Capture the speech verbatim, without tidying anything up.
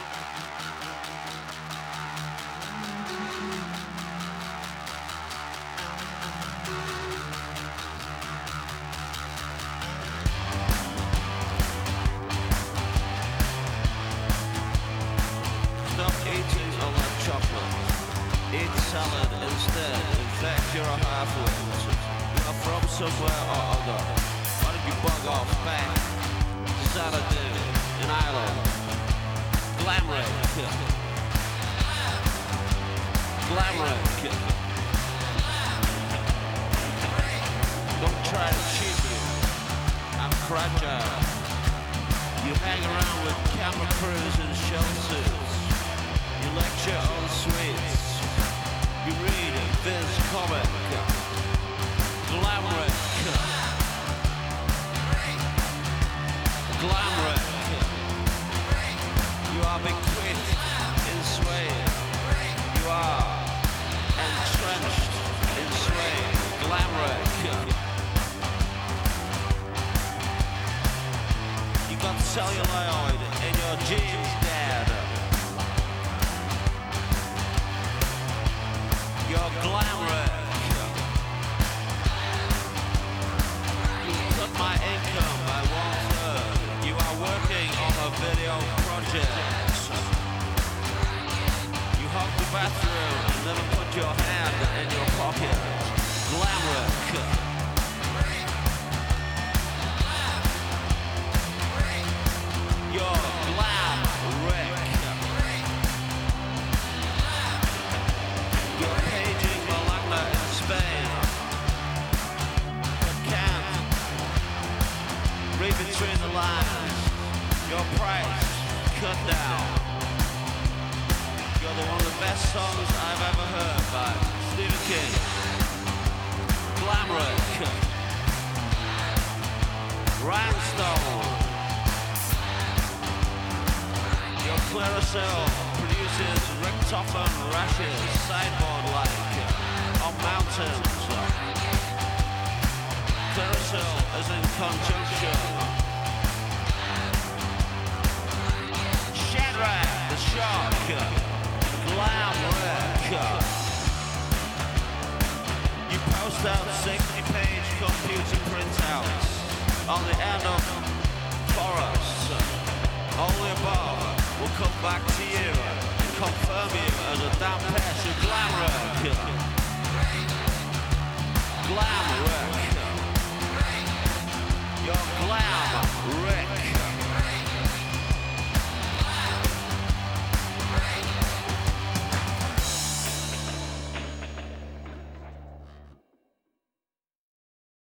Stop eating all that chocolate. Eat salad instead. In fact, you're a half-wit. You're from somewhere or other. Why don't you bug off back to Xanadu in Ireland? Glamrick. Glamrick. Don't try to cheat me. I'm fragile. You hang around with camera crews in shell suits. You lecture on sweets. You read Viz comic. Glamrick. Glamrick. You are bequeathed in Sweden. You are entrenched in Sweden. Glamrick. You got celluloid in your jeans, Dad. You're Glamrick. You cut my income by one third. You are working on a video project. You hog the bathroom and never put your hand in your pocket. Glamrick. You're Glamrick. You're paging Malagna in Spain, but can't read between the lines. Your price cut down. You're the one of the best songs I've ever heard by Stephen King. Glamrick. Rhinestone. Your Claricel produces Richtofen rashes, sideboard-like, on mountains. Claricel is in conjunction. Shadrach the Shark. Glamrick. You post out sixty-page computer printouts on the end of forests. Only above will come back to you and confirm you as a damn patch of Glamrick. Glamrick. You're glam.